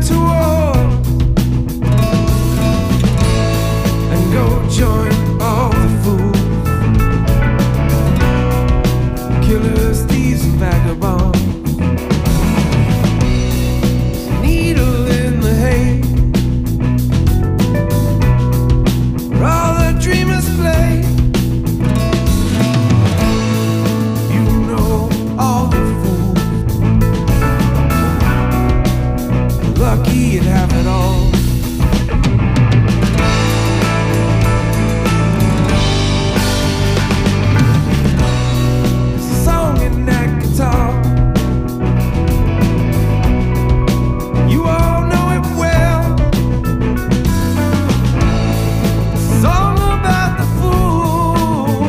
to war and go join all the fools, killers, thieves, and vagabonds. Needle in the hay, where all the dreamers play. You know all the fools, lucky you'd have it all. There's a song in that guitar, you all know it well. It's all about the fool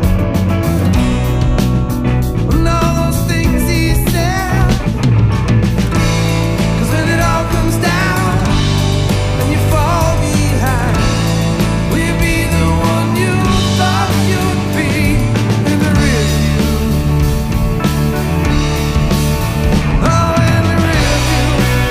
and all those things he said. 'Cause when it all comes down and you fall behind, will you be the one you thought you'd be in the rear view? Oh, in the rear view.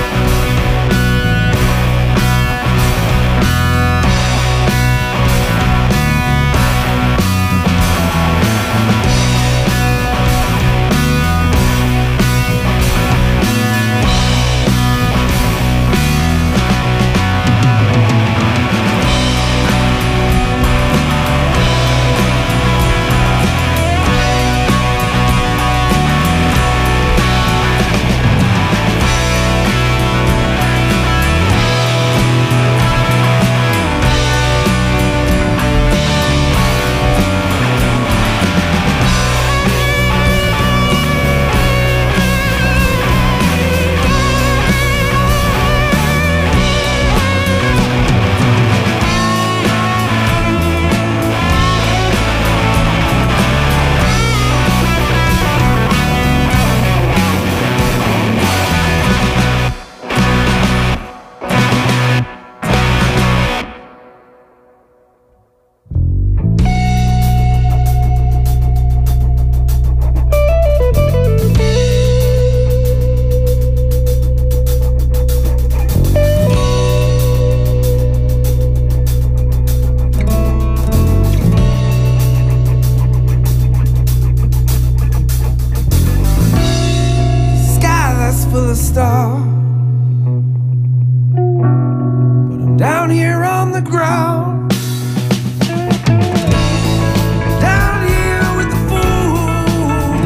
Sky that's full of stars, but I'm down here on the ground, down here with the fool.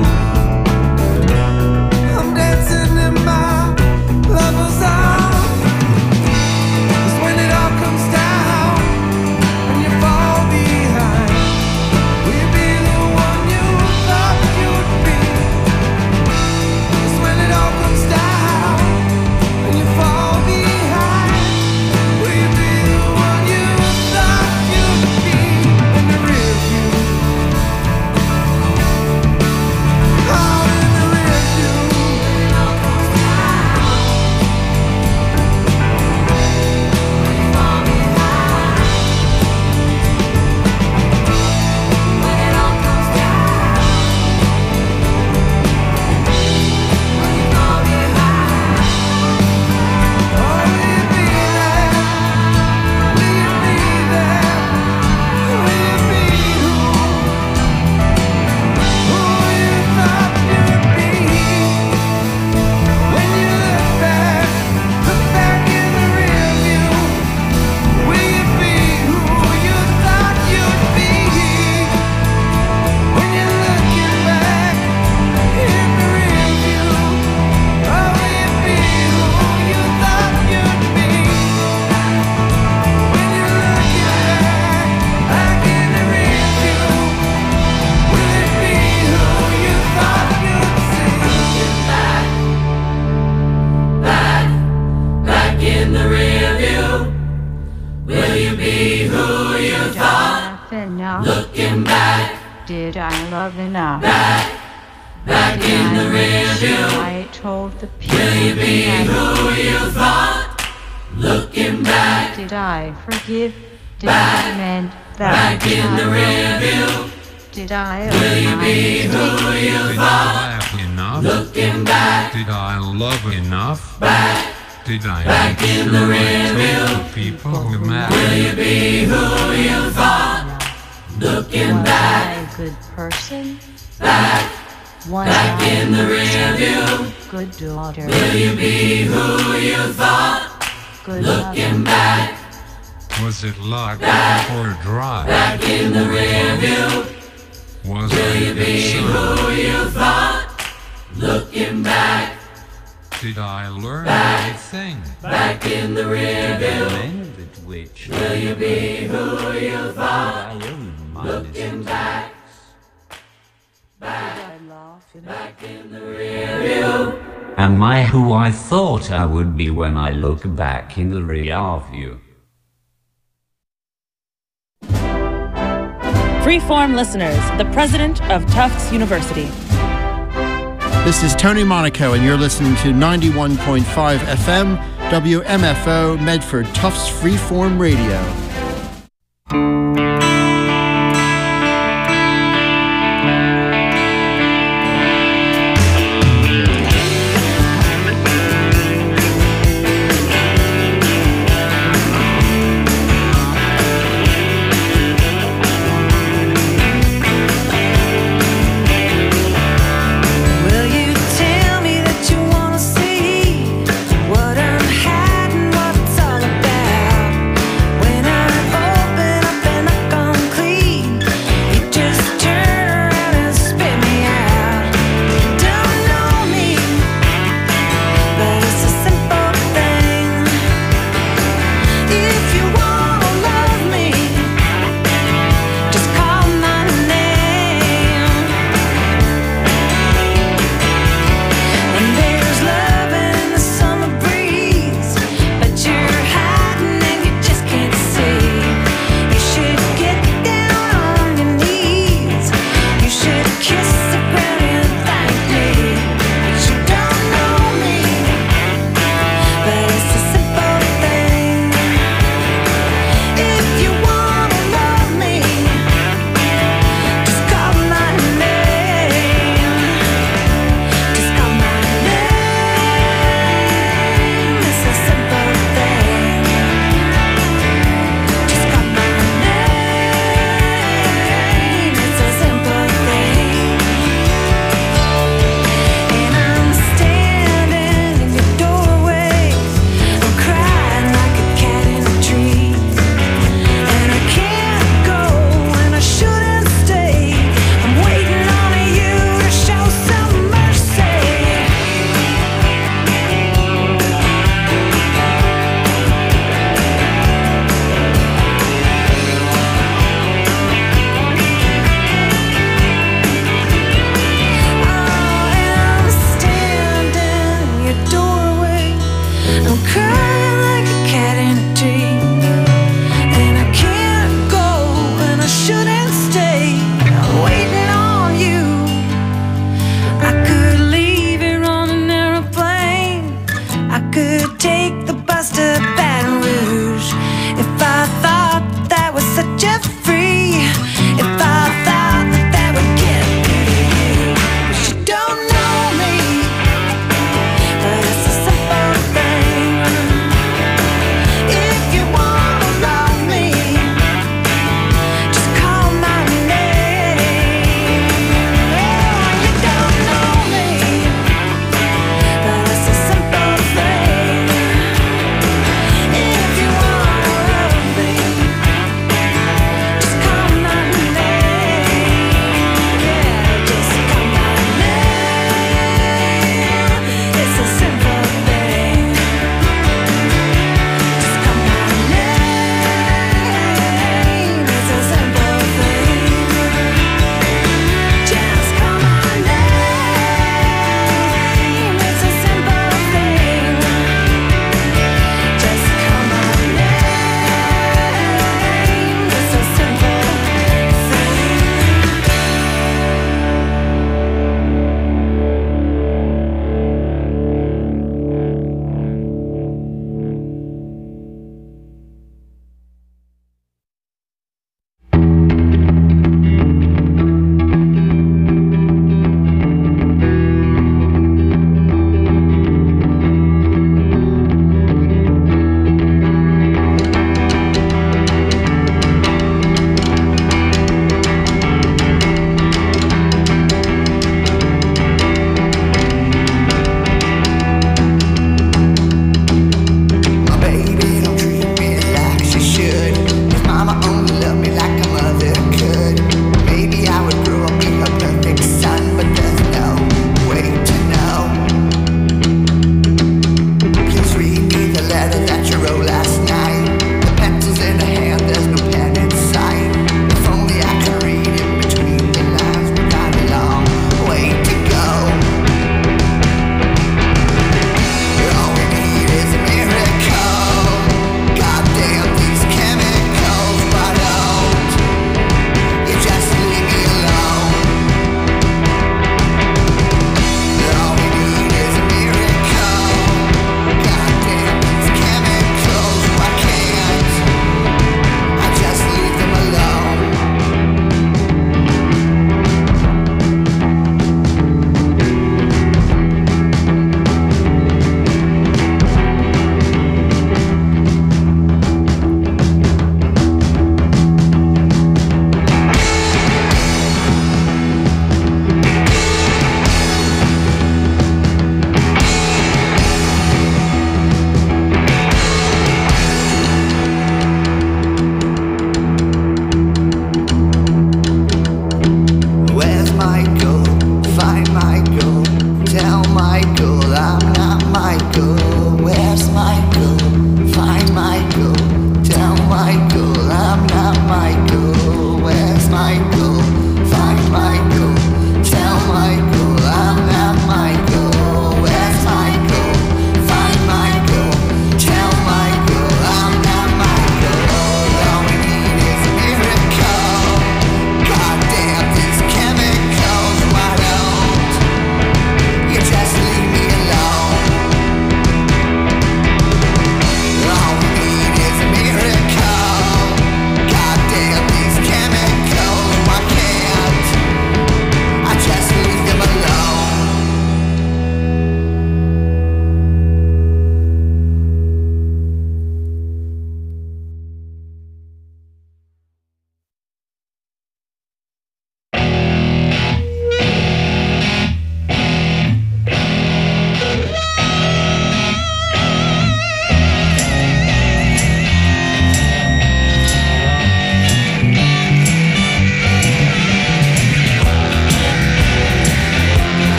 I'm dancing in my lover's arms. 'Cause when it all comes down and you fall behind, will you be the one you thought you'd be? 'Cause when it all comes down and you fall behind, will you be the one you thought you'd be in the rear view? Oh, in the rear view. Oh, will you be there? Will you be there? Will you be who you thought you'd be? When you look back in the rear view, will you be who you thought you'd be? When you're looking back in the rear view, oh, will you be who you thought you'd be? When you're looking back in the rear view, will it be who you thought you'd see? Back in the rear view. Will you be who you thought? Enough. Looking back, Did I love enough? back in the rear view. I told the people. Will you be who you thought? Looking back, Did I forgive? Did I mend that? back in the rear view. Did I Will you be who you Did I thought? laugh enough? Looking back, Did I love enough? back Did I make sure I told the people who matter? Will you be who you thought? Looking back, a good person. back in the rear view. Good daughter. Will you be who you thought? Good Looking mother. back, Was it luck or drive? back in the rear view. Was Will you it be absurd? who you thought? Looking back, Did I learn anything? back in the rear view. None of it which Will you be who you thought? I own Looking back, I laugh in back in the rear view. Am I who I thought I would be when I look back in the rear view? Freeform listeners, the president of Tufts University. This is Tony Monaco, and you're listening to 91.5 FM, WMFO, Medford Tufts Freeform Radio. Will you tell me that you wanna see what I'm hiding, what it's all about? When I open up and I come clean, you just turn around and spit me out. You don't know me, but it's a simple thing. If you wanna love me, just call my name. And there's love in the summer breeze, but you're hiding and you just can't see. You should get down on your knees. You should kiss the ground and thank me. But you don't know me, but it's a simple thing. If you wanna love me, just call my name. Just call my name. It's a simple thing. Just call my name. It's a simple thing. And I'm standing in your doorway. I'm crying like a cat in a tree. And I can't go and I shouldn't stay. I'm waiting on you to show some mercy. I'm standing in your doorway. I'm crying like a cat in a tree. And I can't go and I shouldn't stay. I'm waiting on you. I could leave here on an aeroplane. I could take the bus to Baton Rouge. If I thought that was such a free, if I thought that that would get me to you. But you don't know me, but it's a simple thing.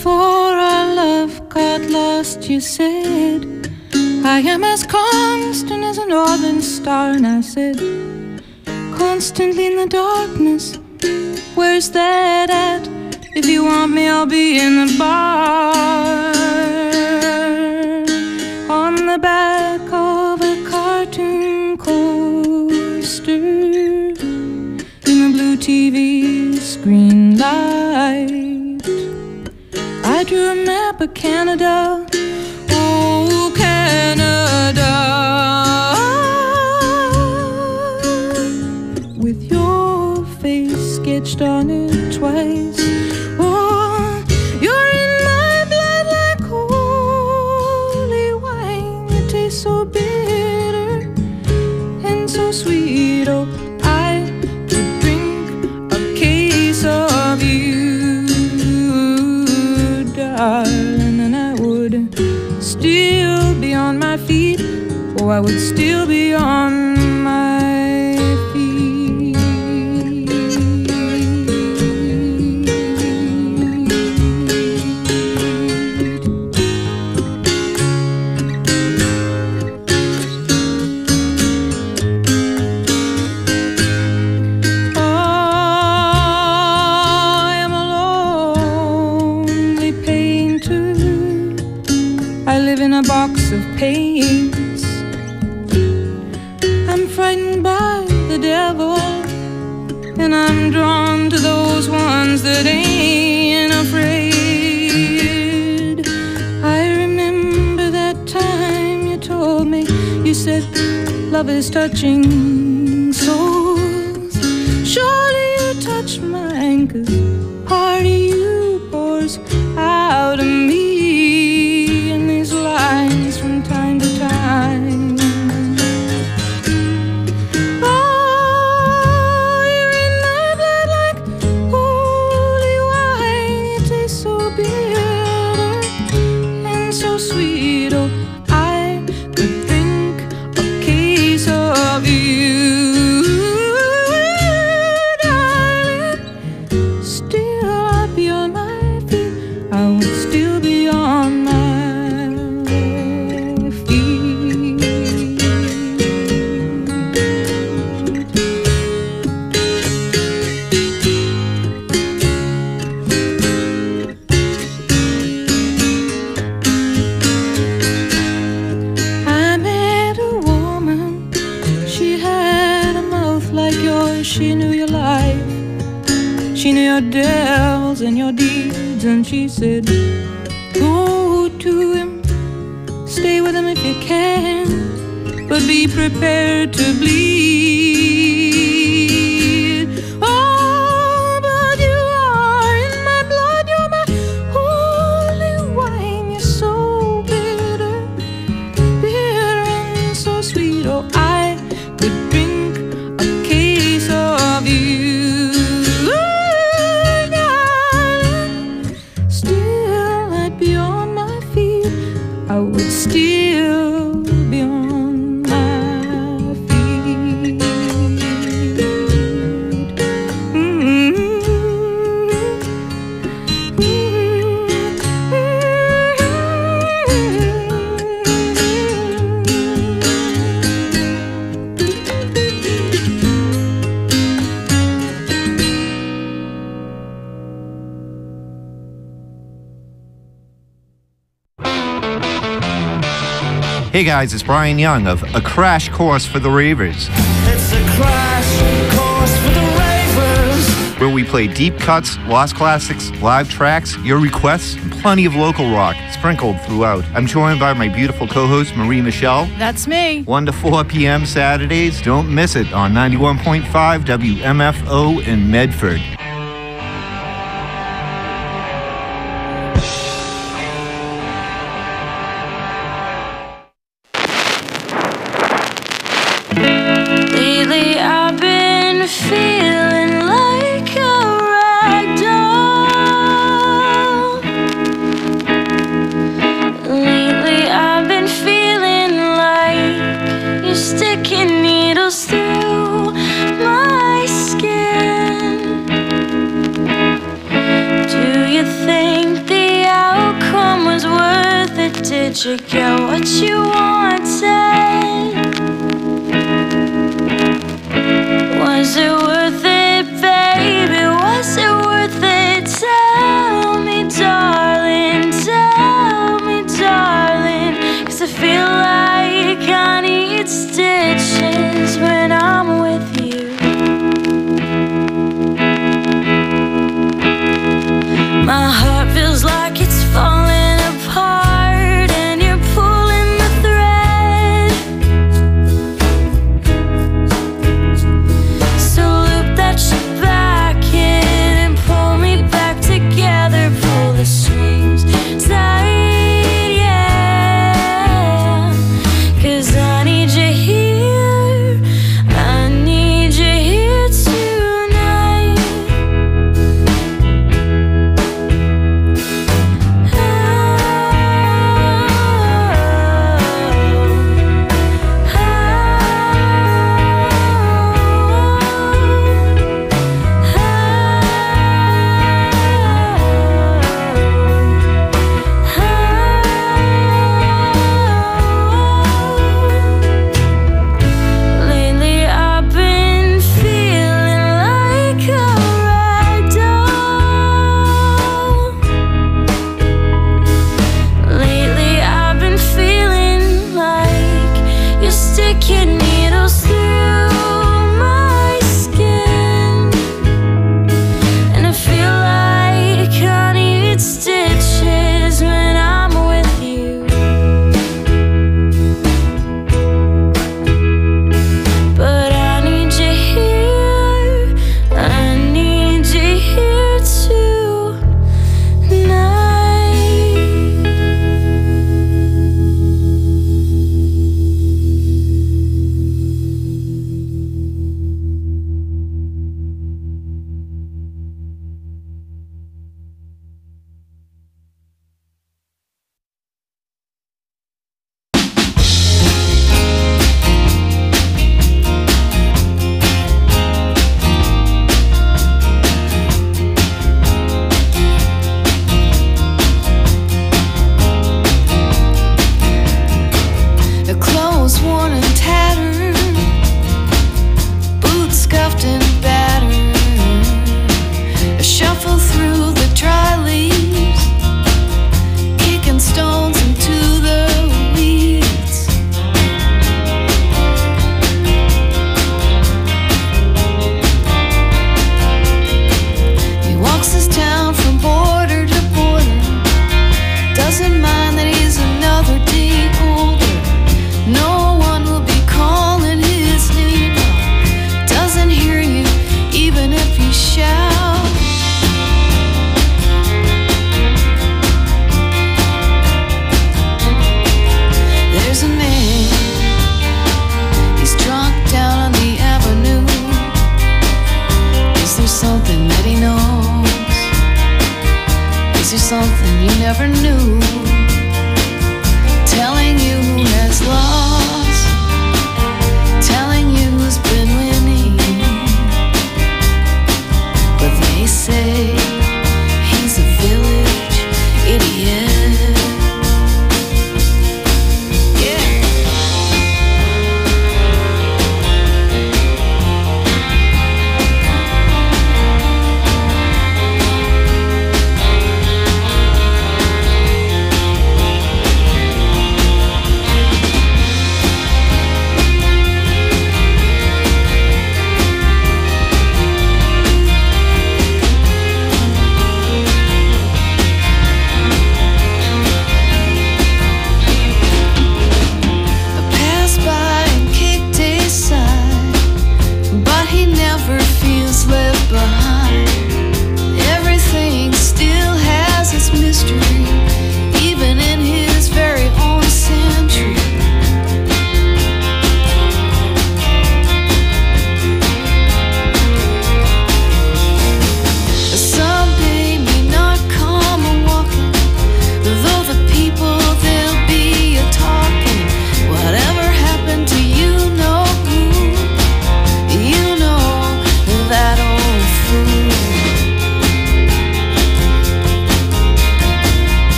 before our love got lost, you said, I am as constant as a northern star. And I said, constantly in the darkness, where's that at? If you want me, I'll be in the bar. On the back of a cartoon coaster, in the blue TV screen light, I drew a map of Canada. Oh, Canada, with your face sketched on it twice. Oh, you're in my blood like holy wine. You taste so bitter and so sweet. Oh, I could drink a case of you, darling, and I would still be on my feet. Oh, I would still be on my feet. Oh, I am a lonely painter. I live in a box of paints. I'm frightened by the devil, and I'm drawn to those ones that ain't afraid. I remember that time you told me, you said, love is touching souls. Surely you touch mine, 'cause part of you pours out of me in these lines from time to time. Oh, you're in my blood like holy wine. You taste so bitter and so sweet. Oh, I could drink a case of you, darling. Still I'd be on my feet. I would still be on my she knew your life, she knew your devils and your deeds, and she said, go to him, stay with him if you can, but be prepared to bleed. Oh, but you are in my blood, you're my holy wine. You're so bitter, bitter and so sweet. Oh, I could drink a case of you, darling. Still I'd be on my feet. I would still be on my feet. Hey guys, it's Brian Young of A Crash Course for the Ravers. It's a crash course for the ravers, where we play deep cuts, lost classics, live tracks, your requests, and plenty of local rock sprinkled throughout. I'm joined by my beautiful co-host, Marie Michelle. That's me. 1 to 4 p.m. Saturdays. Don't miss it on 91.5 WMFO in Medford. Lately I've been feeling like a rag doll. Lately I've been feeling like you're sticking needles through my skin. Do you think the Did you get what you wanted? Was it worth it, baby? Was it worth it? Tell me, darling, tell me, darling. 'Cause I feel like I need stitches when I'm with you. My heart feels like it's falling apart, and you're pulling the thread.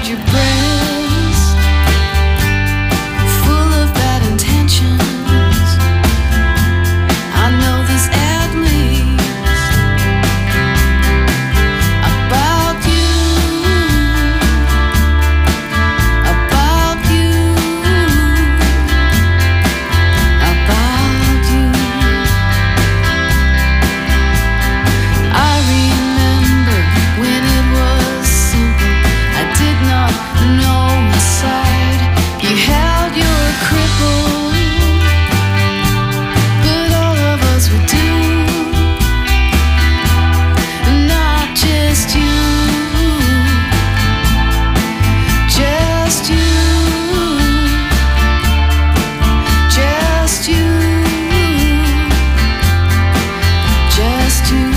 your breast, full of bad intentions. I know this at least about you, about you, about you. I remember when it was simple. I did not know inside you held your cripple, but all of us would do, not just you, just you, just you, just you.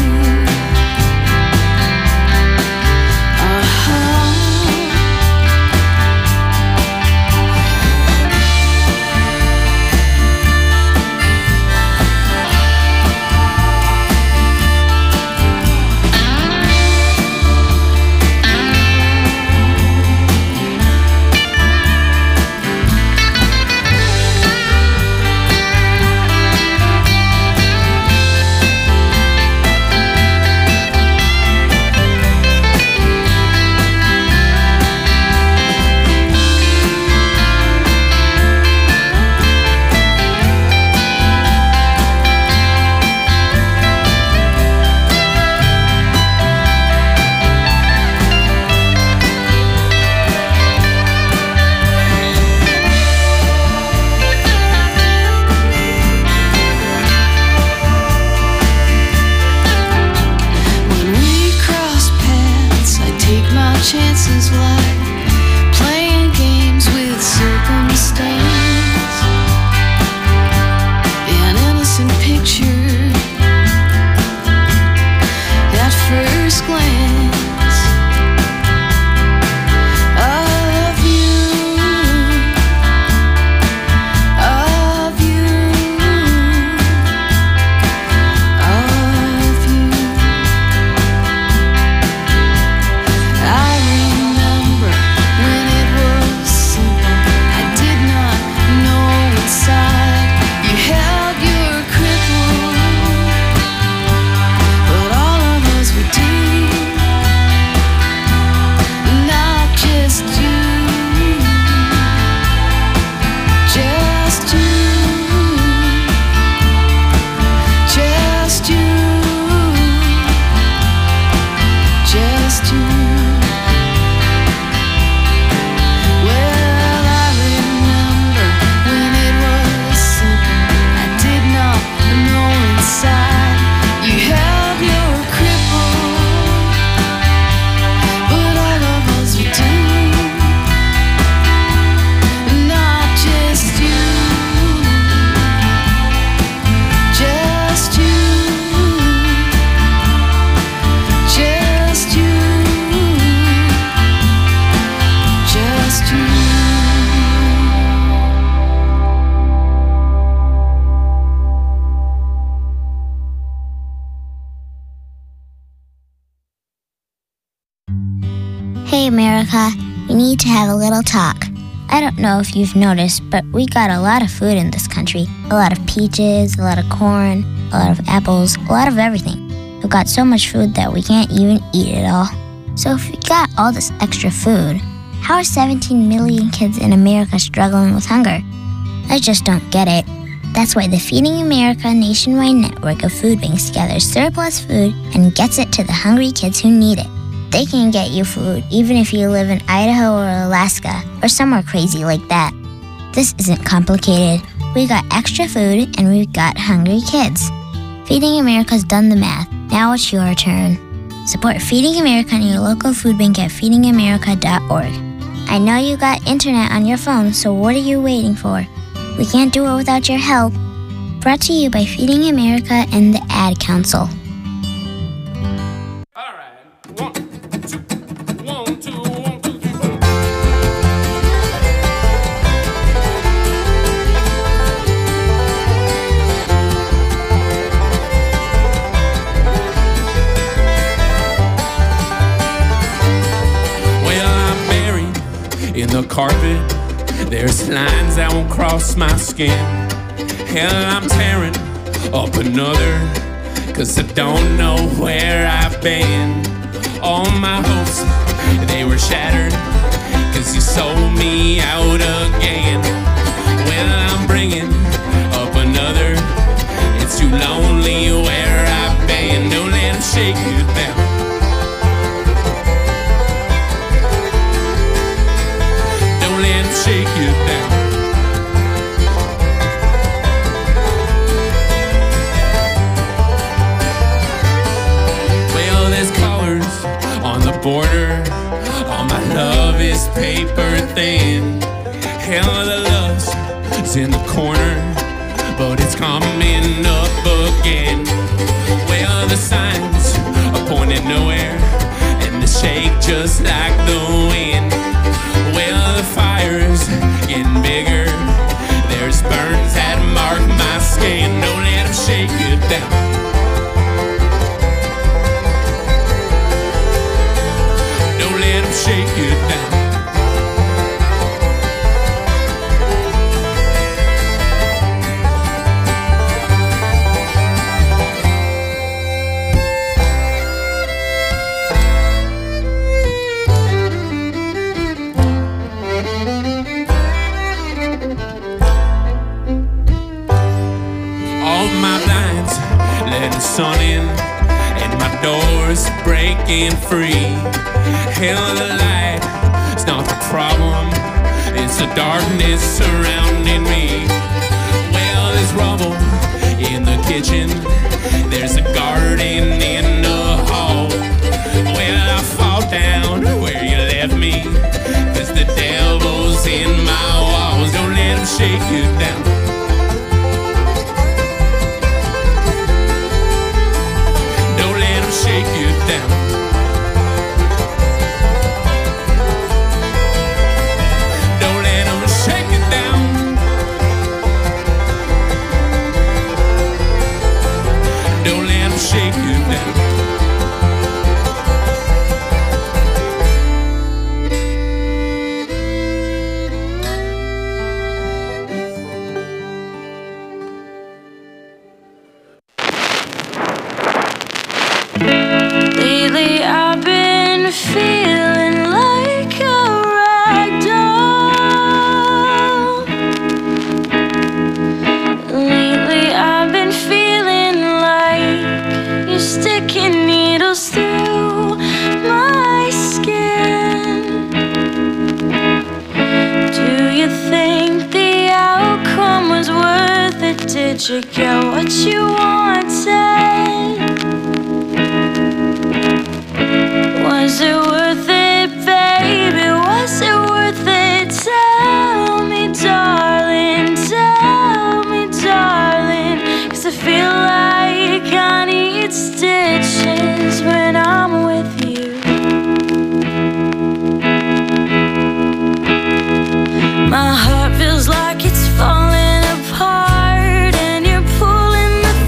Chances like playing games with circumstance, an innocent picture at first glance of you, of you, of you. I remember when it was simple. I did not know inside you held your cripple, but all of us would do, not just you, just you, just you, just you. Well, I remember when it was simple. I did not know inside you held your cripple, but all of us would do, not just you, just you, just you, just you. Hey America, we need to have a little talk. I don't know if you've noticed, but we got a lot of food in this country. A lot of peaches, a lot of corn, a lot of apples, a lot of everything. We've got so much food that we can't even eat it all. So if we got all this extra food, how are 17 million kids in America struggling with hunger? I just don't get it. That's why the Feeding America nationwide network of food banks gathers surplus food and gets it to the hungry kids who need it. They can get you food even if you live in Idaho or Alaska or somewhere crazy like that. This isn't complicated. We got extra food and we've got hungry kids. Feeding America's done the math. Now it's your turn. Support Feeding America and your local food bank at feedingamerica.org. I know you got internet on your phone, so what are you waiting for? We can't do it without your help. Brought to you by Feeding America and the Ad Council. All right. One, two, 1, 2, 3, 4. Well, I'm married in the carpet. There's lines that won't cross my skin. Hell, I'm tearing up another, 'cause I don't know where I've been. All my hopes, they were shattered, 'cause you sold me out again. Well, I'm bringing up another. It's too lonely where I've been. Don't let them shake you down. Don't let them shake you down. Well, there's colors on the border. All my love is paper thin. Hell, the lust is in the corner, but it's coming up again. Well, the signs are pointing nowhere, and they shake just like the wind. Well, the fire's getting bigger. There's burns that mark my skin. Don't let them shake you down. Don't let them shake you down. Sun in and my door's breaking free. Hell, the light, it's not the problem, it's the darkness surrounding me. Well, there's rubble in the kitchen, there's a garden in the hall. Well, I fall down where you left me, 'cause the devil's in my walls. Don't let him shake you down. Shake you down. Don't let them shake you down. Don't let them shake you down. Did you get what you wanted? Was it worth it, baby? Was it worth it? Tell me, darling, tell me, darling. 'Cause I feel like I need stitches when I'm with you. My heart feels like it's falling apart, and you're pulling the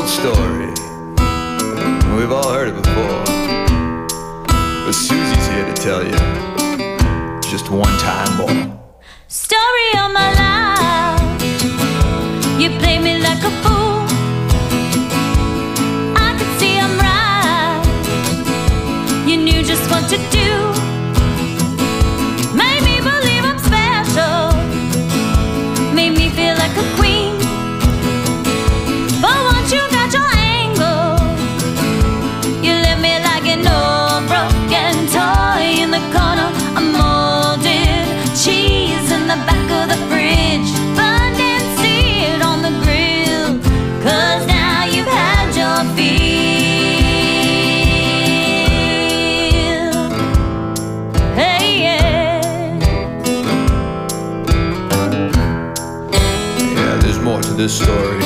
story. We've all heard it before, but Susie's here to tell you just one time more. Story of my life. You play me like a fool. I could see I'm right. You knew just what to do. Made me believe I'm special. Made me feel like a queen. But once you got your angle, you left me like an old broken toy in the corner. A molded cheese in the back of the fridge, burned and seared on the grill. 'Cause now you've had your fill. Hey, yeah. Yeah, there's more to this story.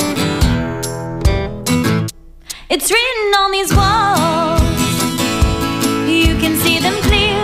It's written on these walls. You can see them clear.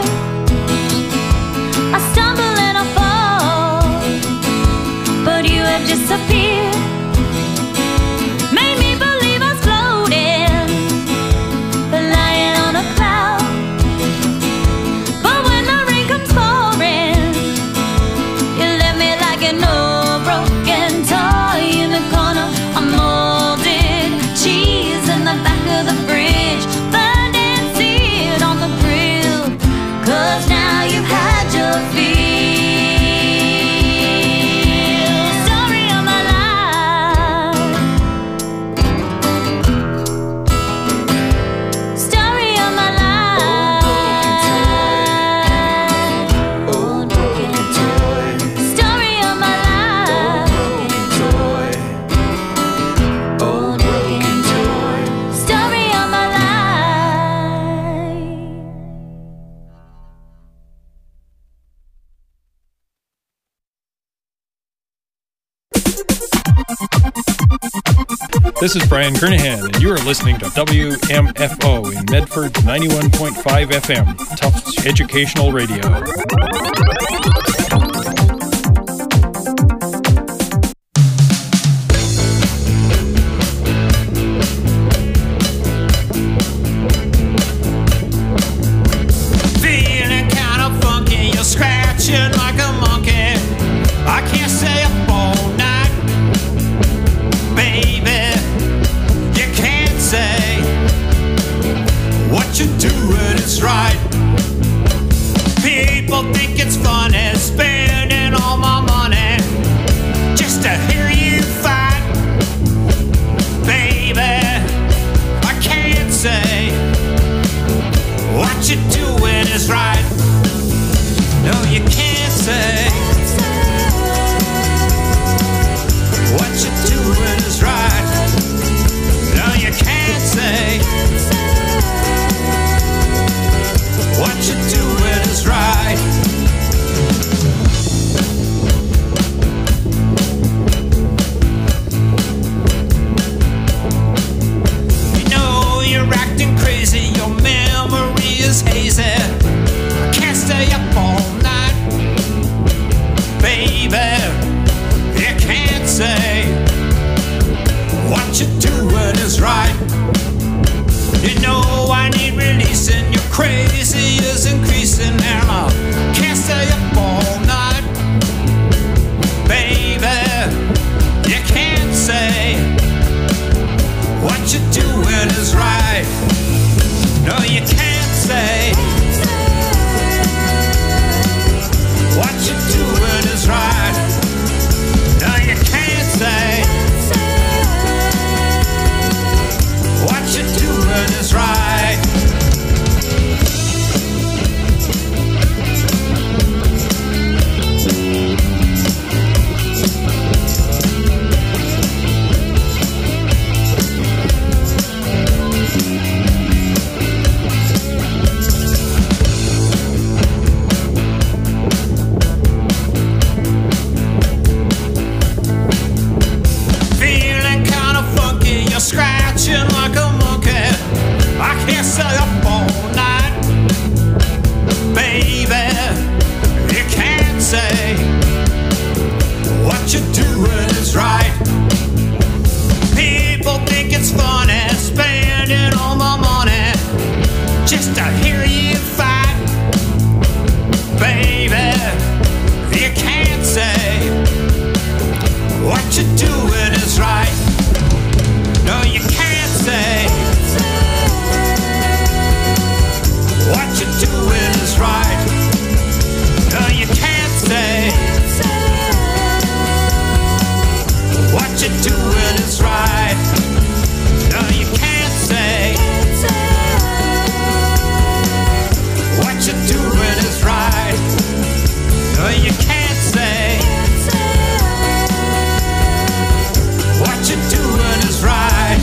I stumble and I fall, but you have disappeared. Made me believe I was floating, lying on a cloud. But when the rain comes pouring, you left me like an old broken toy in the corner. A molded cheese in the back of the fridge, burned and seared on the grill. 'Cause now you've had your fill. Story of my life. Story of my life. Old broken toy. Story of my life. Toy. Old broken toy. Story of my life. This is Brian Kernahan, and you are listening to WMFO in Medford 91.5 FM, Tufts Educational Radio. Feeling kind of funky, you're scratching like a monkey. I can't stay up all night, baby. You can't say what you're doing is right. People think it's funny spending all my money just to hear you fight, baby. I can't say what you're doing is right. No, you can't say what you're doing is right. No, you can't say what you're doing is right. You know you're acting crazy, your memory is hazy. I can't stay up all night, baby. You can't say what you're doing is right. You know I need releasing, your crazy is increasing, and I can't stay up all night, baby. You can't say what you're doing is right. No, you can't say what you're doing is right. No, you can't say what you're doing is right. you're doing is right. No, you can't say what you're doing is right. No, you can't say what you're doing is right.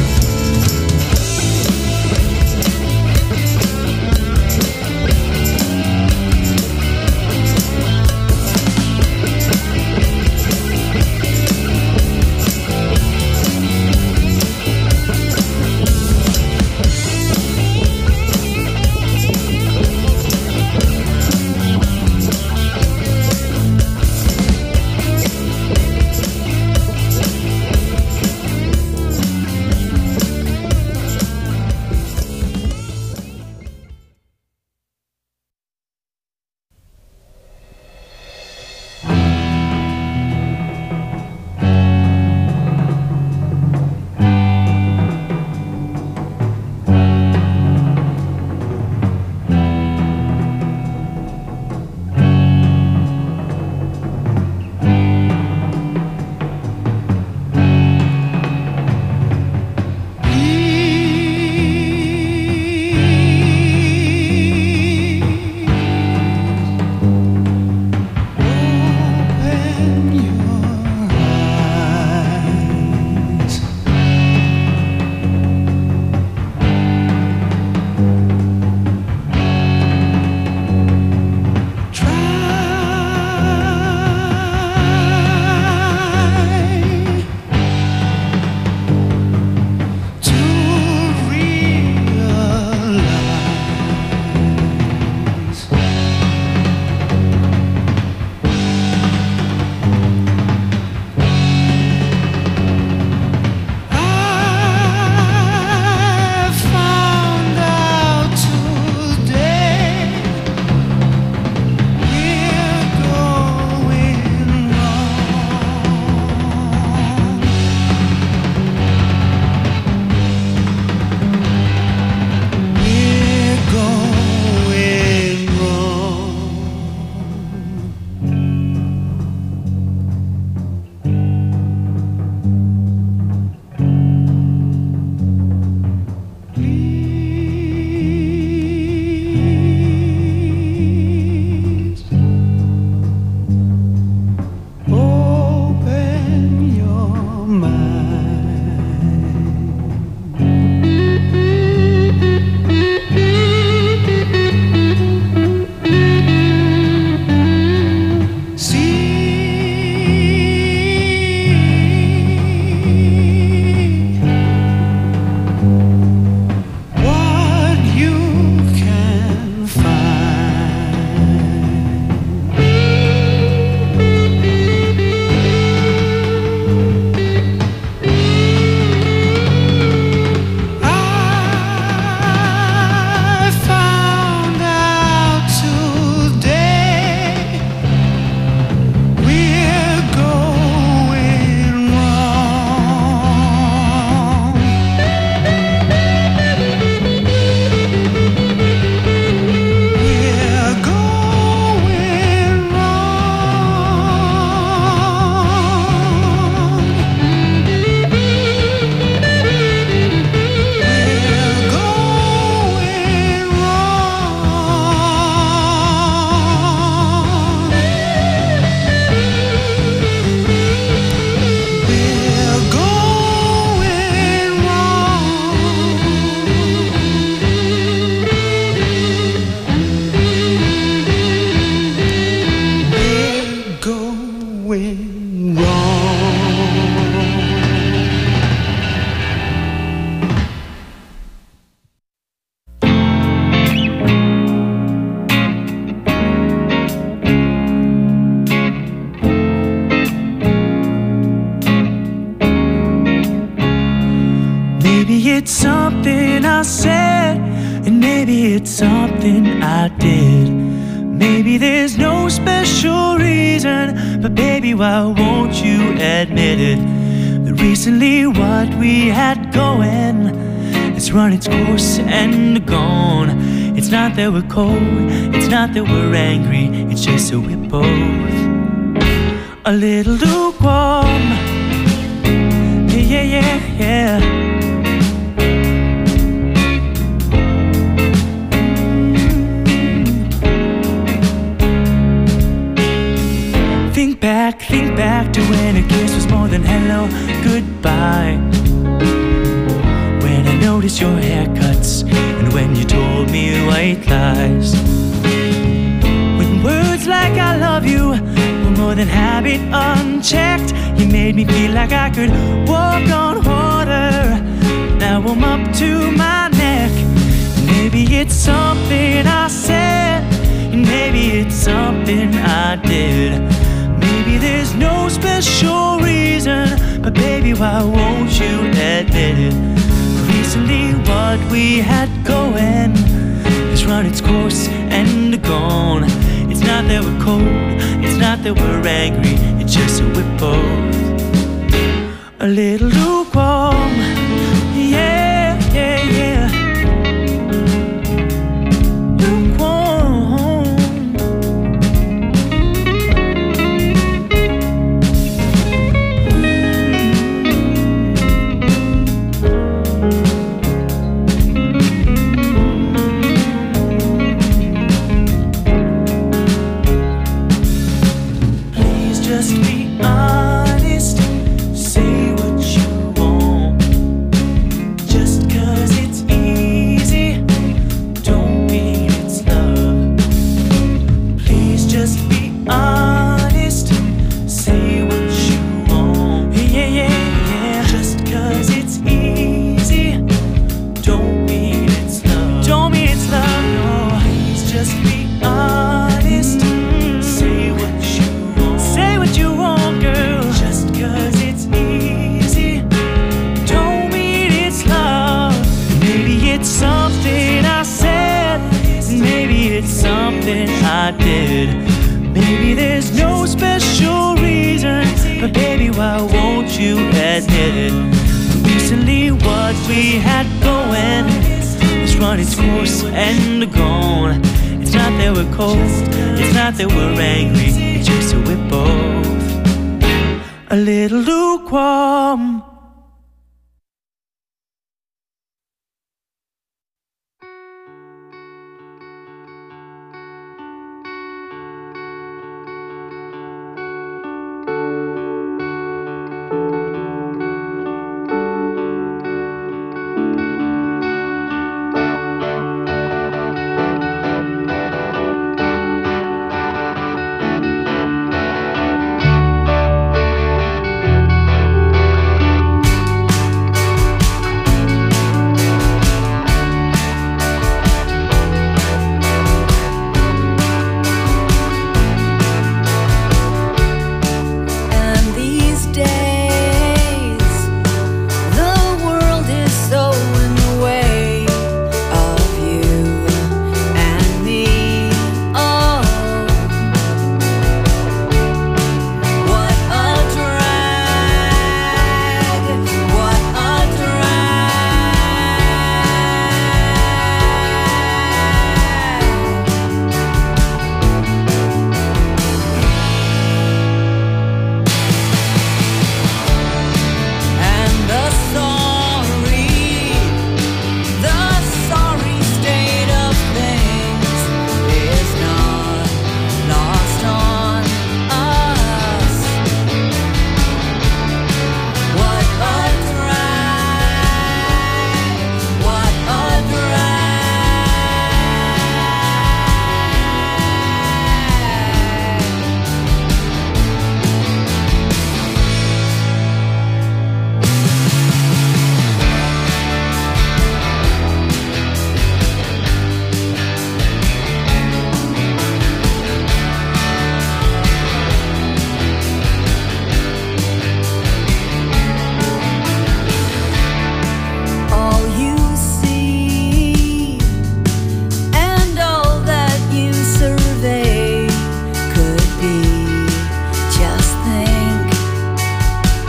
it's something I said, and maybe it's something I did. Maybe there's no special reason, but baby, why won't you admit it? That recently what we had going has run its course and gone. It's not that we're cold, it's not that we're angry, it's just that we're both a little lukewarm. more than hello, goodbye. When I noticed your haircuts and when you told me white lies. When words like I love you were more than habit unchecked, you made me feel like I could walk on water. Now I'm up to my neck. Maybe it's something I said, and maybe it's something I did. Maybe there's no special reason, but baby, why won't you admit it? Recently what we had going has run its course and gone. It's not that we're cold, it's not that we're angry, it's just that we're both a little lukewarm. Yeah, yeah, yeah. Lukewarm. Please just be honest, say what you want. Just 'cause it's easy, don't mean it's love. Please just be honest, say what you want. Yeah, yeah, yeah. Just 'cause it's easy, don't mean it's love. Don't mean it's love, no. Please just be honest, say what you want. Say what you want, girl. Just 'cause it's easy, don't mean it's love. Maybe it's something I said, maybe it's something I did. Maybe there's no special reason, but baby, why won't you admit it? Recently what we had going has run its course and gone. It's not that we're cold, it's not that we're angry, it's just that we're both a little lukewarm.